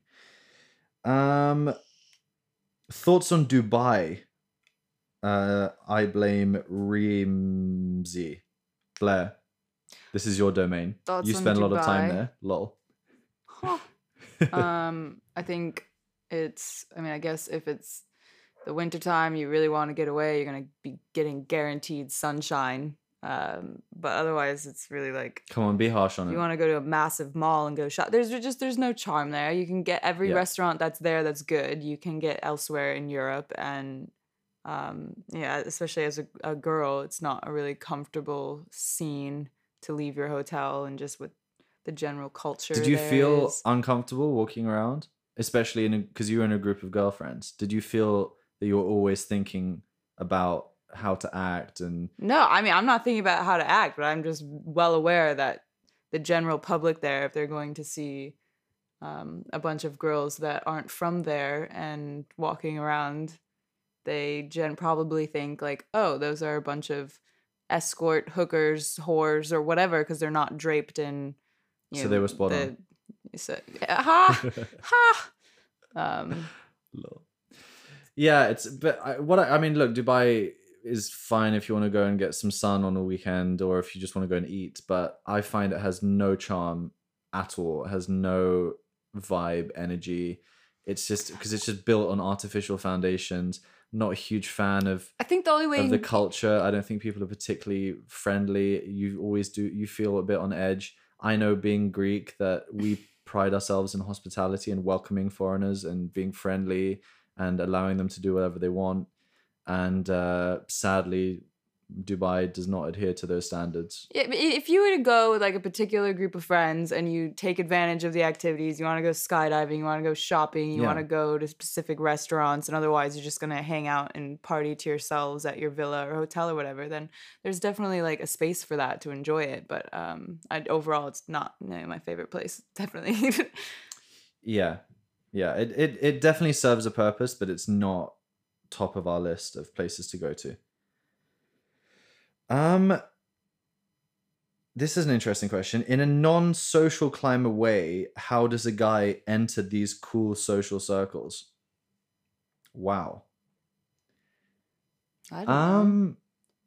Thoughts on Dubai? I blame Reemzy. Blair, this is your domain. Thoughts you spend a lot of time Dubai? there. Lol. Huh. I think I guess if it's the wintertime, you really want to get away, you're going to be getting guaranteed sunshine. But otherwise, it's really like, come on, be harsh on it. You want to go to a massive mall and go shop. There's no charm there. You can get every restaurant that's there that's good. You can get elsewhere in Europe, and especially as a girl, it's not a really comfortable scene to leave your hotel, and just with the general culture. Did you feel uncomfortable walking around, especially because you were in a group of girlfriends? Did you feel that you're always thinking about how to act and No, I mean, I'm not thinking about how to act, but I'm just well aware that the general public there, if they're going to see a bunch of girls that aren't from there and walking around, they probably think like, oh, those are a bunch of escort hookers, whores, or whatever, because they're not draped in, so they were spot on. So, ha ha. Lol. Yeah, I mean, look, Dubai is fine if you want to go and get some sun on a weekend or if you just want to go and eat, but I find it has no charm at all. It has no vibe, energy. It's just because it's just built on artificial foundations. Not a huge fan of I think the only way the culture. I don't think people are particularly friendly. You feel a bit on edge. I know, being Greek, that we pride ourselves in hospitality and welcoming foreigners and being friendly and allowing them to do whatever they want. And sadly, Dubai does not adhere to those standards. If you were to go with like a particular group of friends and you take advantage of the activities, you want to go skydiving, you want to go shopping, you want to go to specific restaurants, and otherwise you're just going to hang out and party to yourselves at your villa or hotel or whatever, then there's definitely like a space for that to enjoy it. But overall, it's not my favorite place, definitely. Yeah. It definitely serves a purpose, but it's not top of our list of places to go to. This is an interesting question. In a non-social climber way, how does a guy enter these cool social circles? Wow. I don't know.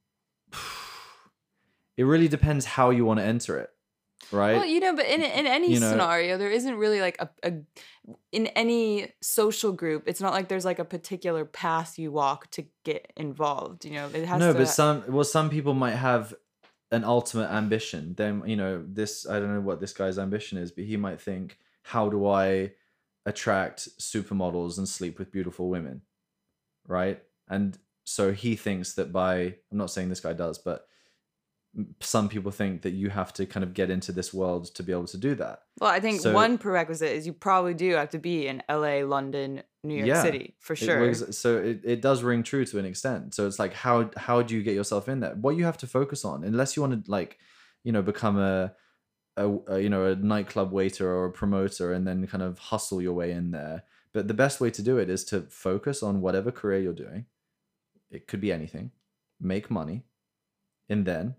It really depends how you want to enter it, right? Well, but in any scenario, there isn't really like in any social group, it's not like there's like a particular path you walk to get involved. It has to. But some people might have an ultimate ambition. Then I don't know what this guy's ambition is, but he might think, how do I attract supermodels and sleep with beautiful women, right? And so he thinks that I'm not saying this guy does, but some people think that you have to kind of get into this world to be able to do that. Well, I think one prerequisite is you probably do have to be in LA, London, New York City, for sure. It does ring true to an extent. So it's like, how do you get yourself in there? What you have to focus on, unless you want to become a nightclub waiter or a promoter and then kind of hustle your way in there. But the best way to do it is to focus on whatever career you're doing. It could be anything. Make money, and then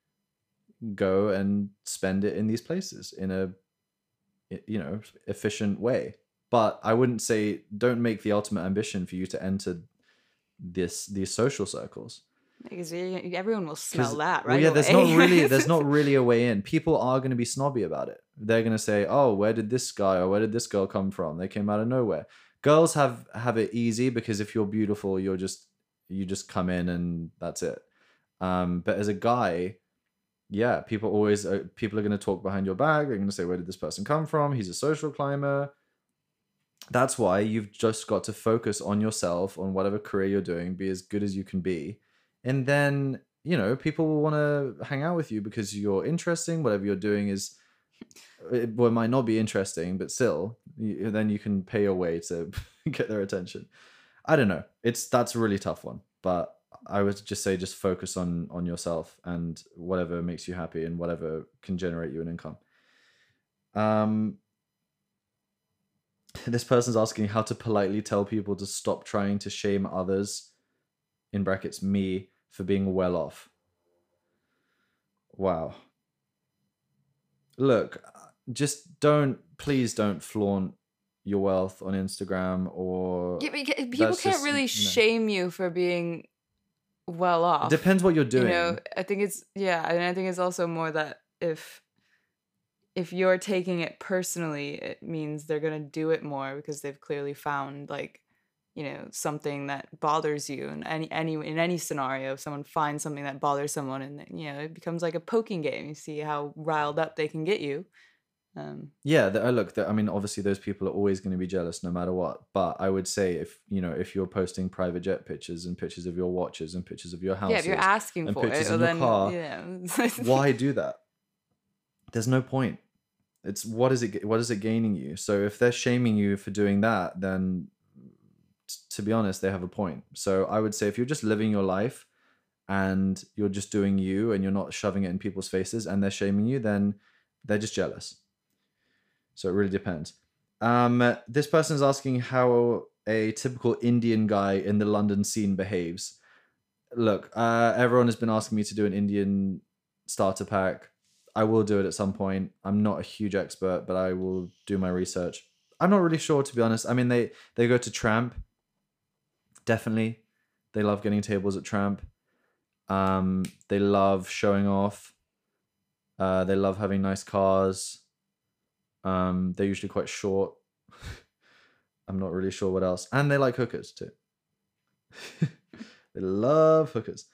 go and spend it in these places in a efficient way. But I wouldn't say, don't make the ultimate ambition for you to enter these social circles, because everyone will smell that, right? Well, there's not really a way in. People are going to be snobby about it. They're going to say, oh, where did this guy or where did this girl come from? They came out of nowhere. Girls have it easy because if you're beautiful, you just come in and that's it. But as a guy, yeah, people are going to talk behind your back. They're going to say, where did this person come from? He's a social climber. That's why you've just got to focus on yourself, on whatever career you're doing, be as good as you can be. And then, people will want to hang out with you because you're interesting. Whatever you're doing it might not be interesting, but still, then you can pay your way to get their attention. I don't know. That's a really tough one, but I would just say, just focus on yourself and whatever makes you happy and whatever can generate you an income. This person's asking how to politely tell people to stop trying to shame others, in brackets me, for being well off. Wow. Look, please don't flaunt your wealth on Instagram or... Yeah, people can't really shame you for being well off. It depends what you're doing. I think it's also more that if you're taking it personally, it means they're gonna do it more because they've clearly found something that bothers you. And in any scenario, if someone finds something that bothers someone, and it becomes like a poking game. You see how riled up they can get you. Obviously those people are always going to be jealous no matter what. But I would say if you're posting private jet pictures and pictures of your watches and pictures of your houses, if you're asking and for pictures it, of your car, why do that? There's no point. It's what is it gaining you? So if they're shaming you for doing that, then to be honest, they have a point. So I would say if you're just living your life and you're just doing you and you're not shoving it in people's faces and they're shaming you, then they're just jealous. So it really depends. This person is asking how a typical Indian guy in the London scene behaves. Look, everyone has been asking me to do an Indian starter pack. I will do it at some point. I'm not a huge expert, but I will do my research. I'm not really sure, to be honest. I mean, they go to Tramp. Definitely. They love getting tables at Tramp. They love showing off. They love having nice cars. They're usually quite short. I'm not really sure what else. And they like hookers too. They love hookers.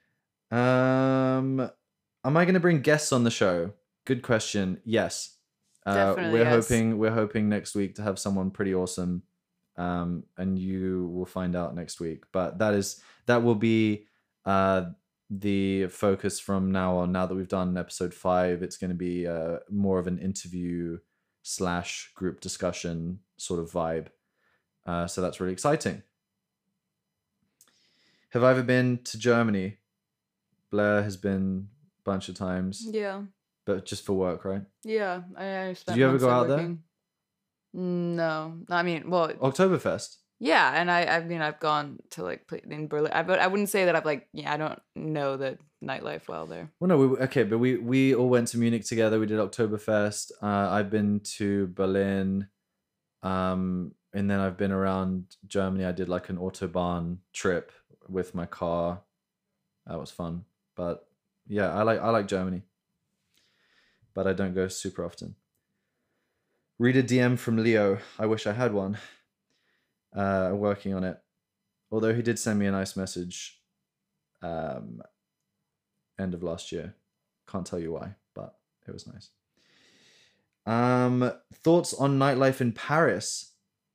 Am I going to bring guests on the show? Good question. Yes. Definitely, we're hoping next week to have someone pretty awesome. And you will find out next week. But that will be the focus from now on. Now that we've done episode 5, it's going to be more of an interview / group discussion sort of vibe. So that's really exciting. Have I ever been to Germany? Blair has been a bunch of times. Yeah. But just for work, right? Yeah. I spent Did you ever months go there out working. No. I mean, well, Oktoberfest. yeah, and I've gone to like in Berlin, but I wouldn't say that I don't know the nightlife well there. Well, no, but we all went to Munich together. We did Oktoberfest. I've been to Berlin, and then I've been around Germany. I did like an Autobahn trip with my car. That was fun. But yeah, I like Germany, but I don't go super often. Read a DM from Leo. I wish I had one. Working on it. Although he did send me a nice message end of last year. Can't tell you why, but it was nice. Thoughts on nightlife in Paris?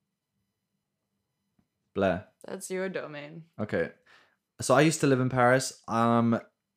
Blair. That's your domain. Okay. So I used to live in Paris. I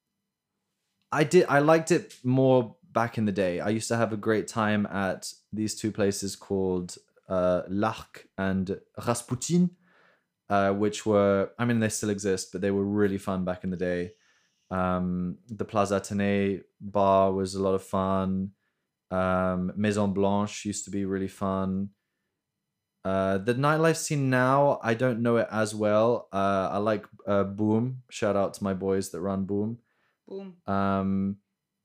liked it more back in the day. I used to have a great time at these two places called L'Arc and Rasputin, which were, I mean, they still exist, but they were really fun back in the day. The Plaza Athénée bar was a lot of fun. Maison Blanche used to be really fun. The nightlife scene now, I don't know it as well. I like Boom. Shout out to my boys that run Boom. Boom.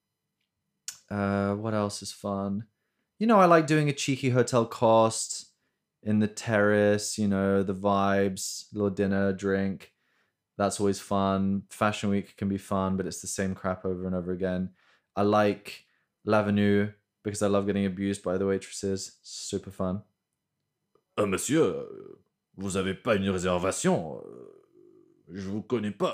What else is fun? I like doing a cheeky hotel cost in the terrace, the vibes, little dinner, drink. That's always fun. Fashion Week can be fun, but it's the same crap over and over again. I like L'Avenue because I love getting abused by the waitresses. Super fun. Monsieur, vous avez pas une réservation? Je vous connais pas.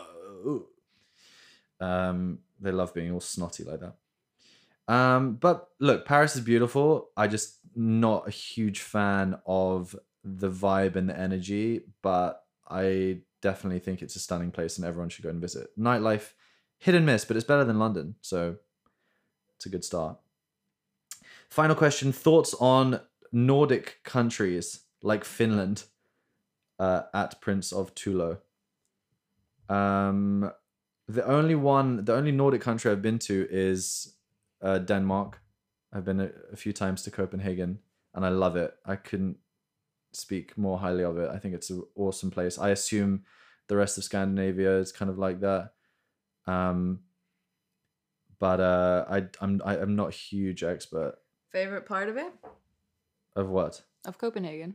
They love being all snotty like that. But look, Paris is beautiful. I just not a huge fan of the vibe and the energy, but I definitely think it's a stunning place and everyone should go and visit. Nightlife, hit and miss, but it's better than London, so it's a good start. Final question, thoughts on Nordic countries like Finland at Prince of Tulo? The only Nordic country I've been to is Denmark. I've been a few times to Copenhagen and I love it. I couldn't speak more highly of it. I think it's an awesome place. I assume the rest of Scandinavia is kind of like that. But I'm not a huge expert. Favorite part of it? Of what? Of Copenhagen.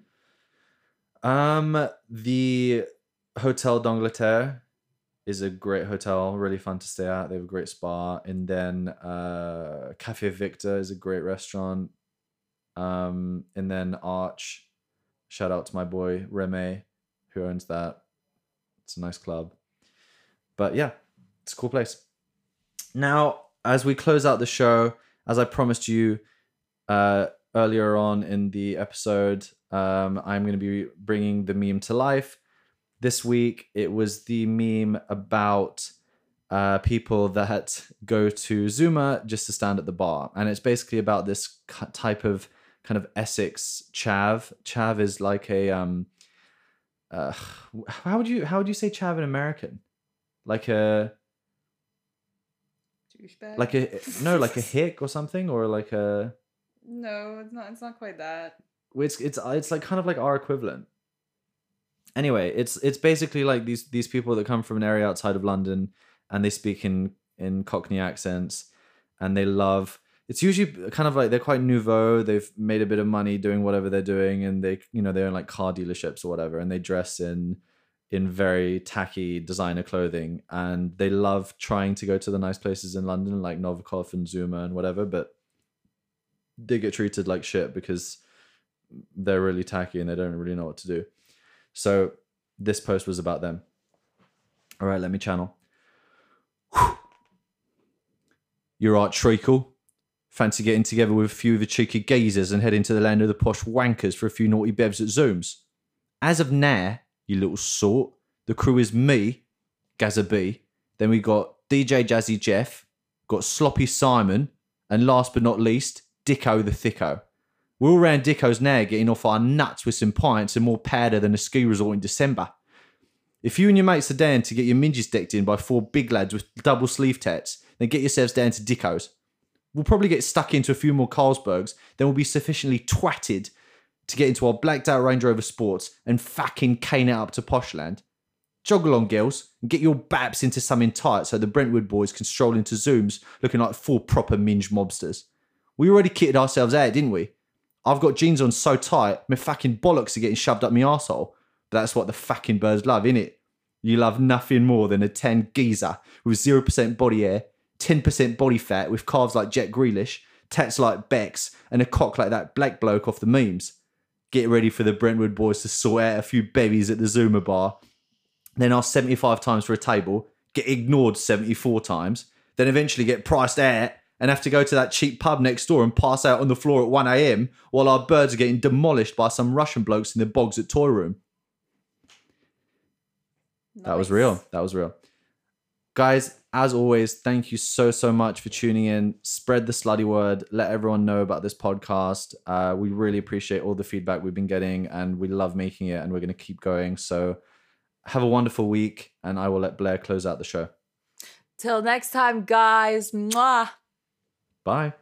The Hotel d'Angleterre is a great hotel, really fun to stay at. They have a great spa. And then Café Victor is a great restaurant. And then Arch. Shout out to my boy Reme, who owns that. It's a nice club. But yeah, it's a cool place. Now, as we close out the show, as I promised you earlier on in the episode, I'm going to be bringing the meme to life. This week, it was the meme about people that go to Zuma just to stand at the bar. And it's basically about this type of kind of Essex chav. Chav is like a uh, how would you say chav in American? Like a Douchebag. like a hick or something, or like a. No, it's not. It's not quite that. It's like kind of like our equivalent. Anyway, it's basically like these people that come from an area outside of London, and they speak in Cockney accents, and they love. It's usually kind of like they're quite nouveau. They've made a bit of money doing whatever they're doing, and they own like car dealerships or whatever, and they dress in very tacky designer clothing, and they love trying to go to the nice places in London like Novikov and Zuma and whatever, but they get treated like shit because they're really tacky and they don't really know what to do. So this post was about them. All right, let me channel. You're right, treacle. Fancy getting together with a few of the cheeky geezers and heading to the land of the posh wankers for a few naughty bevs at Zooms? As of now, you little sort, the crew is me, Gazza B. Then we got DJ Jazzy Jeff, got Sloppy Simon, and last but not least, Dicko the Thicko. We're all round Dicko's now getting off our nuts with some pints and more powder than a ski resort in December. If you and your mates are down to get your minges decked in by 4 big lads with double sleeve tats, then get yourselves down to Dicko's. We'll probably get stuck into a few more Carlsbergs, then we'll be sufficiently twatted to get into our blacked out Range Rover Sports and fucking cane it up to Poshland. Jog along, girls, and get your baps into something tight so the Brentwood boys can stroll into Zooms looking like 4 proper minge mobsters. We already kitted ourselves out, didn't we? I've got jeans on so tight, my fucking bollocks are getting shoved up my arsehole. But that's what the fucking birds love, innit? You love nothing more than a 10 geezer with 0% body hair, 10% body fat with calves like Jet Grealish, tats like Bex, and a cock like that black bloke off the memes. Get ready for the Brentwood boys to sort out a few bevies at the Zuma bar, then ask 75 times for a table, get ignored 74 times, then eventually get priced out and have to go to that cheap pub next door and pass out on the floor at 1 a.m. while our birds are getting demolished by some Russian blokes in the bogs at Toy Room. Nice. That was real. Guys, as always, thank you so much for tuning in. Spread the slutty word. Let everyone know about this podcast. We really appreciate all the feedback we've been getting, and we love making it, and we're going to keep going. So have a wonderful week, and I will let Blair close out the show. Till next time, guys. Mwah. Bye.